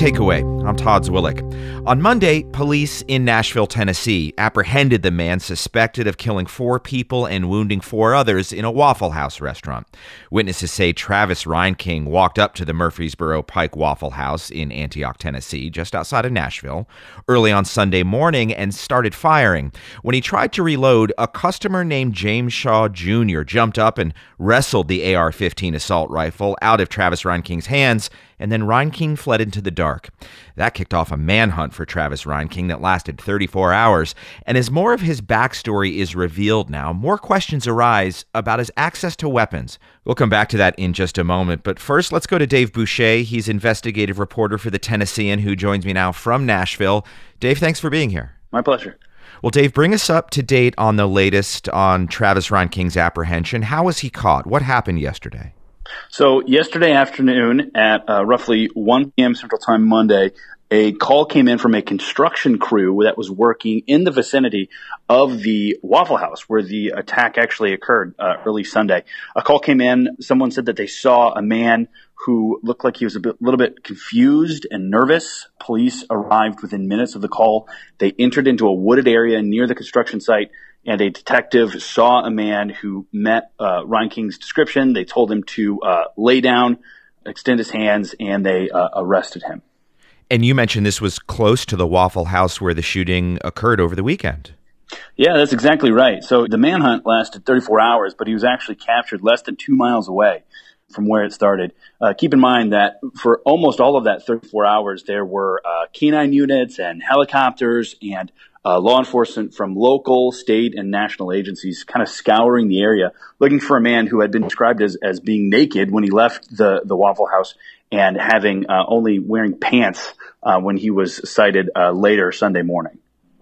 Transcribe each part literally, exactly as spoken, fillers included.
Takeaway. I'm Todd Zwillick. On Monday, police in Nashville, Tennessee, apprehended the man suspected of killing four people and wounding four others in a Waffle House restaurant. Witnesses say Travis Reinking walked up to the Murfreesboro Pike Waffle House in Antioch, Tennessee, just outside of Nashville, early on Sunday morning and started firing. When he tried to reload, a customer named James Shaw Junior jumped up and wrestled the A R fifteen assault rifle out of Travis Reinking's hands, and then Reinking fled into the dark. That kicked off a manhunt for Travis Reinking that lasted thirty-four hours, and as more of his backstory is revealed now, more questions arise about his access to weapons. We'll come back to that in just a moment, but first, let's go to Dave Boucher. He's investigative reporter for The Tennessean, who joins me now from Nashville. Dave, thanks for being here. My pleasure. Well, Dave, bring us up to date on the latest on Travis Reinking's apprehension. How was he caught? What happened yesterday? So yesterday afternoon at uh, roughly one p.m. Central Time Monday, a call came in from a construction crew that was working in the vicinity of the Waffle House where the attack actually occurred uh, early Sunday. A call came in. Someone said that they saw a man who looked like he was a bit, little bit confused and nervous. Police arrived within minutes of the call. They entered into a wooded area near the construction site, and a detective saw a man who met uh, Reinking's description. They told him to uh, lay down, extend his hands, and they uh, arrested him. And you mentioned this was close to the Waffle House where the shooting occurred over the weekend. Yeah, that's exactly right. So the manhunt lasted thirty-four hours, but he was actually captured less than two miles away from where it started. Uh, keep in mind that for almost all of that thirty-four hours, there were uh, canine units and helicopters and Uh, law enforcement from local, state, and national agencies kind of scouring the area, looking for a man who had been described as, as being naked when he left the, the Waffle House and having uh, only wearing pants uh, when he was sighted uh, later Sunday morning.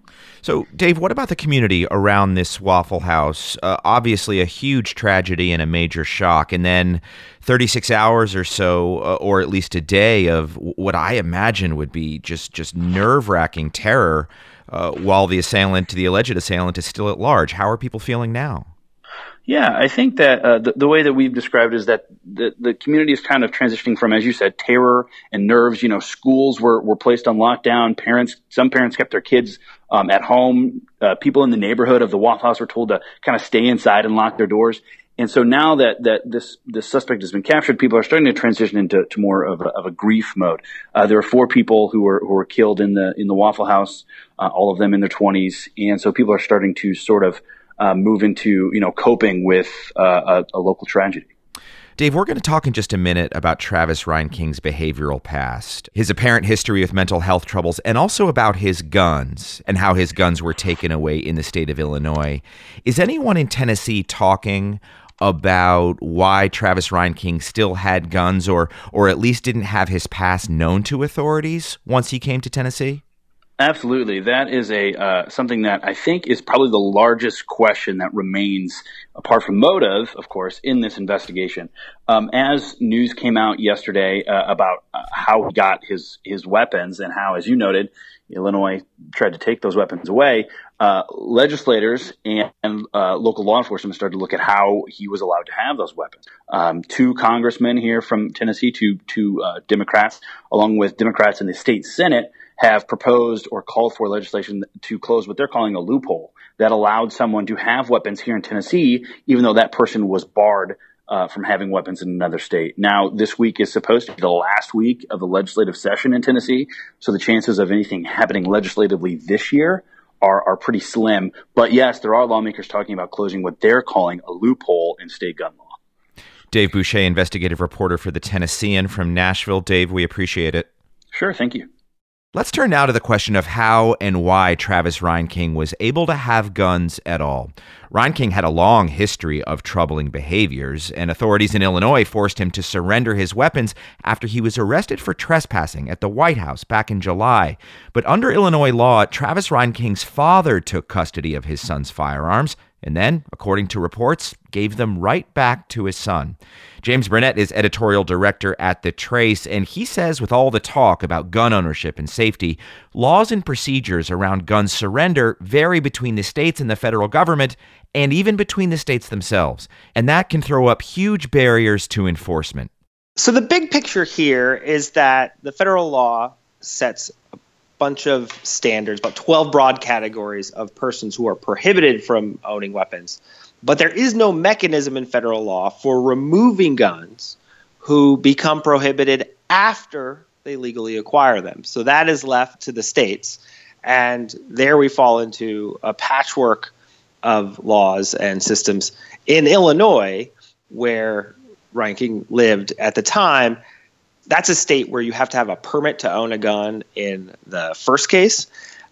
So, Dave, what about the community around this Waffle House? Uh, obviously a huge tragedy and a major shock. And then thirty-six hours or so, uh, or at least a day of what I imagine would be just, just nerve-wracking terror uh, while the assailant, the alleged assailant, is still at large. How are people feeling now? Yeah, I think that uh, the, the way that we've described is that the, the community is kind of transitioning from, as you said, terror and nerves. You know, schools were, were placed on lockdown. Parents, some parents kept their kids um, at home. Uh, people in the neighborhood of the Waffle House were told to kind of stay inside and lock their doors. And so now that, that this, this suspect has been captured, people are starting to transition into to more of a, of a grief mode. Uh, there are four people who were who were killed in the in the Waffle House, uh, all of them in their twenties, and so people are starting to sort of Uh, move into, you know, coping with uh, a, a local tragedy. Dave, we're going to talk in just a minute about Travis Reinking's behavioral past, his apparent history with mental health troubles, and also about his guns and how his guns were taken away in the state of Illinois. Is anyone in Tennessee talking about why Travis Reinking still had guns or, or at least didn't have his past known to authorities once he came to Tennessee? Absolutely. That is a uh, something that I think is probably the largest question that remains, apart from motive, of course, in this investigation. Um, as news came out yesterday uh, about uh, how he got his, his weapons and how, as you noted, Illinois tried to take those weapons away, uh, legislators and, and uh, local law enforcement started to look at how he was allowed to have those weapons. Um, two congressmen here from Tennessee, two, two uh, Democrats, along with Democrats in the state Senate, have proposed or called for legislation to close what they're calling a loophole that allowed someone to have weapons here in Tennessee, even though that person was barred uh, from having weapons in another state. Now, this week is supposed to be the last week of the legislative session in Tennessee, so the chances of anything happening legislatively this year are, are pretty slim. But yes, there are lawmakers talking about closing what they're calling a loophole in state gun law. Dave Boucher, investigative reporter for The Tennessean from Nashville. Dave, we appreciate it. Sure, thank you. Let's turn now to the question of how and why Travis Reinking was able to have guns at all. Reinking had a long history of troubling behaviors, and authorities in Illinois forced him to surrender his weapons after he was arrested for trespassing at the White House back in July. But under Illinois law, Travis Reinking's father took custody of his son's firearms and then, according to reports, gave them right back to his son. James Burnett is editorial director at The Trace, and he says with all the talk about gun ownership and safety, laws and procedures around gun surrender vary between the states and the federal government, and even between the states themselves. And that can throw up huge barriers to enforcement. So the big picture here is that the federal law sets a bunch of standards, about twelve broad categories of persons who are prohibited from owning weapons. But there is no mechanism in federal law for removing guns who become prohibited after they legally acquire them. So that is left to the states. And there we fall into a patchwork of laws and systems. In Illinois, where Ryan King lived at the time, that's a state where you have to have a permit to own a gun in the first case.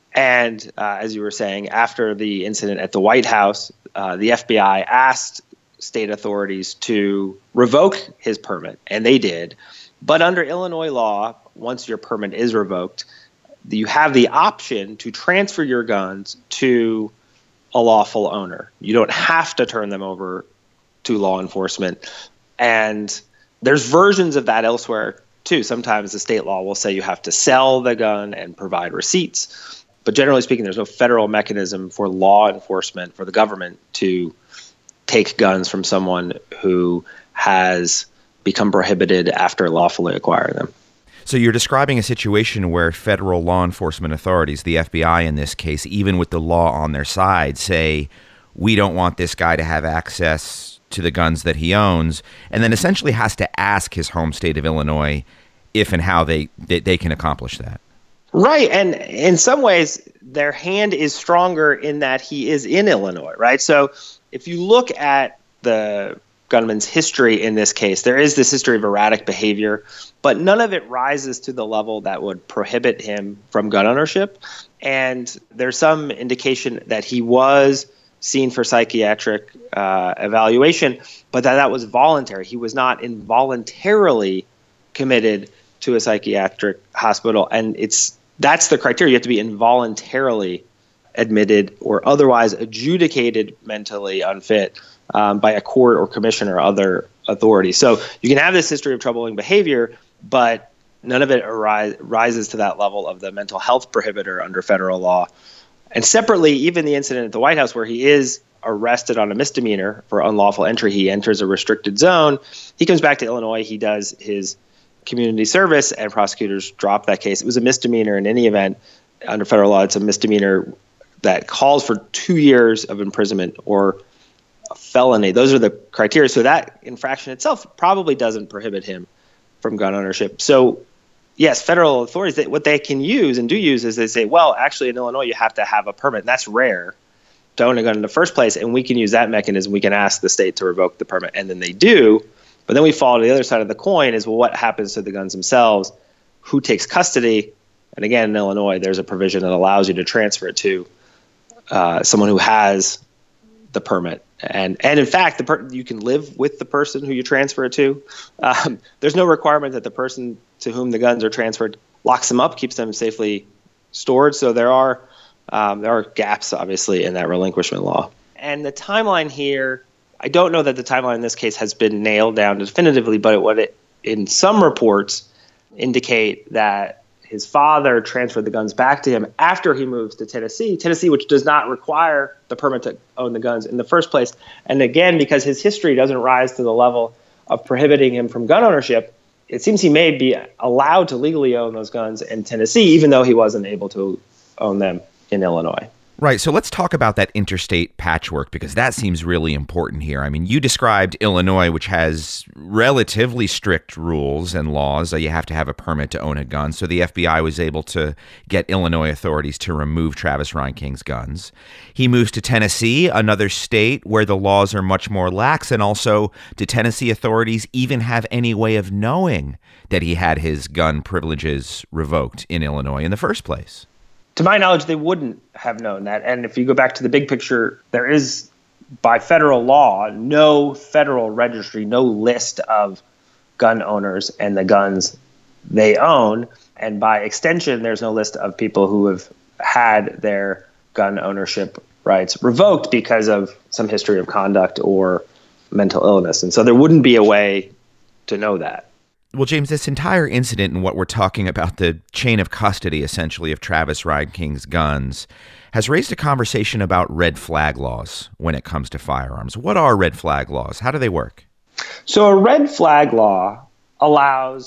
And uh, as you were saying, after the incident at the White House, uh, the F B I asked state authorities to revoke his permit, and they did. But under Illinois law, once your permit is revoked, you have the option to transfer your guns to a lawful owner. You don't have to turn them over to law enforcement. And there's versions of that elsewhere too. Sometimes the state law will say you have to sell the gun and provide receipts. But generally speaking, there's no federal mechanism for law enforcement, for the government to take guns from someone who has become prohibited after lawfully acquiring them. So you're describing a situation where federal law enforcement authorities, the F B I in this case, even with the law on their side, say, we don't want this guy to have access to the guns that he owns, and then essentially has to ask his home state of Illinois if and how they, they, they can accomplish that. Right. And in some ways, their hand is stronger in that he is in Illinois, right? So if you look at the gunman's history in this case, there is this history of erratic behavior, but none of it rises to the level that would prohibit him from gun ownership. And there's some indication that he was seen for psychiatric uh, evaluation, but that that was voluntary. He was not involuntarily committed to a psychiatric hospital. And it's that's the criteria. You have to be involuntarily admitted or otherwise adjudicated mentally unfit um, by a court or commission or other authority. So you can have this history of troubling behavior, but none of it arise, rises to that level of the mental health prohibitor under federal law. And separately, even the incident at the White House where he is arrested on a misdemeanor for unlawful entry, he enters a restricted zone. He comes back to Illinois. He does his community service, and prosecutors drop that case. It was a misdemeanor in any event. Under federal law, it's a misdemeanor that calls for two years of imprisonment or a felony. Those are the criteria. So that infraction itself probably doesn't prohibit him from gun ownership. So yes, federal authorities, they, what they can use and do use is they say, well, actually in Illinois, you have to have a permit. And that's rare to own a gun in the first place. And we can use that mechanism. We can ask the state to revoke the permit. And then they do. But then we fall to the other side of the coin is, well, what happens to the guns themselves? Who takes custody? And again, in Illinois, there's a provision that allows you to transfer it to uh, someone who has the permit. And and in fact, the per- you can live with the person who you transfer it to. Um, there's no requirement that the person to whom the guns are transferred locks them up, keeps them safely stored. So there are um, there are gaps, obviously, in that relinquishment law. And the timeline here, I don't know that the timeline in this case has been nailed down definitively, but what it, in some reports indicate that his father transferred the guns back to him after he moves to Tennessee, Tennessee, which does not require the permit to own the guns in the first place. And again, because his history doesn't rise to the level of prohibiting him from gun ownership, it seems he may be allowed to legally own those guns in Tennessee, even though he wasn't able to own them in Illinois. Right. So let's talk about that interstate patchwork, because that seems really important here. I mean, you described Illinois, which has relatively strict rules and laws. You have to have a permit to own a gun. So the F B I was able to get Illinois authorities to remove Travis Ryan King's guns. He moves to Tennessee, another state where the laws are much more lax. And also, do Tennessee authorities even have any way of knowing that he had his gun privileges revoked in Illinois in the first place? To my knowledge, they wouldn't have known that. And if you go back to the big picture, there is, by federal law, no federal registry, no list of gun owners and the guns they own. And by extension, there's no list of people who have had their gun ownership rights revoked because of some history of conduct or mental illness. And so there wouldn't be a way to know that. Well, James, this entire incident and what we're talking about, the chain of custody, essentially, of Travis Ryan King's guns, has raised a conversation about red flag laws when it comes to firearms. What are red flag laws? How do they work? So a red flag law allows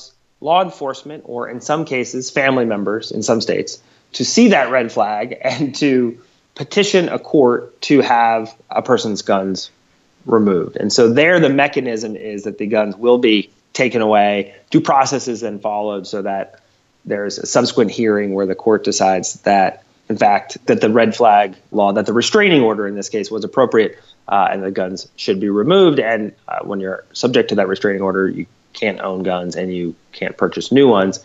law enforcement, or in some cases, family members in some states, to see that red flag and to petition a court to have a person's guns removed. And so there the mechanism is that the guns will be taken away, due process is then followed so that there's a subsequent hearing where the court decides that, in fact, that the red flag law, that the restraining order in this case was appropriate uh, and the guns should be removed. And uh, when you're subject to that restraining order, you can't own guns and you can't purchase new ones.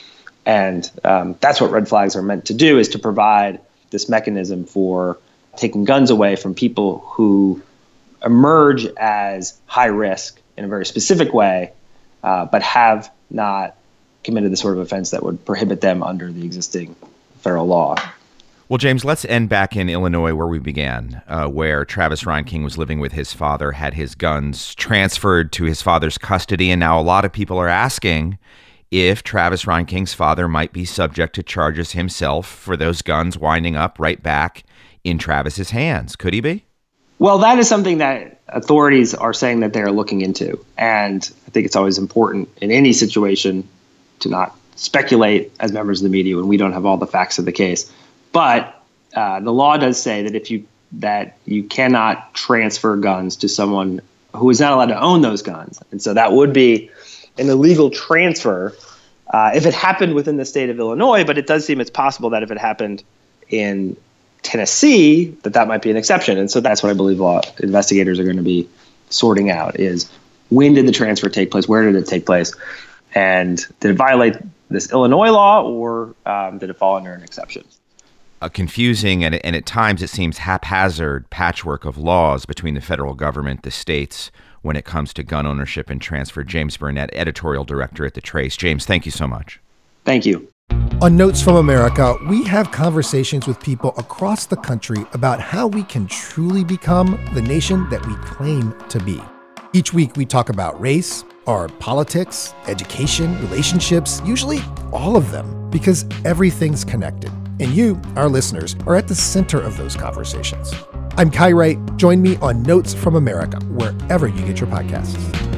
And um, that's what red flags are meant to do, is to provide this mechanism for taking guns away from people who emerge as high risk in a very specific way, uh, but have not committed the sort of offense that would prohibit them under the existing federal law. Well, James, let's end back in Illinois where we began, uh, where Travis Reinking was living with his father, had his guns transferred to his father's custody, and now a lot of people are asking if Travis Reinking's father might be subject to charges himself for those guns winding up right back in Travis's hands. Could he be? Well, that is something that authorities are saying that they're looking into. And I think it's always important in any situation to not speculate as members of the media when we don't have all the facts of the case. But uh, the law does say that if you that you cannot transfer guns to someone who is not allowed to own those guns. And so that would be an illegal transfer uh, if it happened within the state of Illinois. But it does seem it's possible that if it happened in Tennessee, that that might be an exception. And so that's what I believe law investigators are going to be sorting out, is when did the transfer take place? Where did it take place? And did it violate this Illinois law, or um, did it fall under an exception? A confusing and, and at times it seems haphazard patchwork of laws between the federal government, the states, when it comes to gun ownership and transfer. James Burnett, editorial director at The Trace. James, thank you so much. Thank you. On Notes from America, we have conversations with people across the country about how we can truly become the nation that we claim to be. Each week, we talk about race, our politics, education, relationships, usually all of them, because everything's connected. And you, our listeners, are at the center of those conversations. I'm Kai Wright. Join me on Notes from America, wherever you get your podcasts.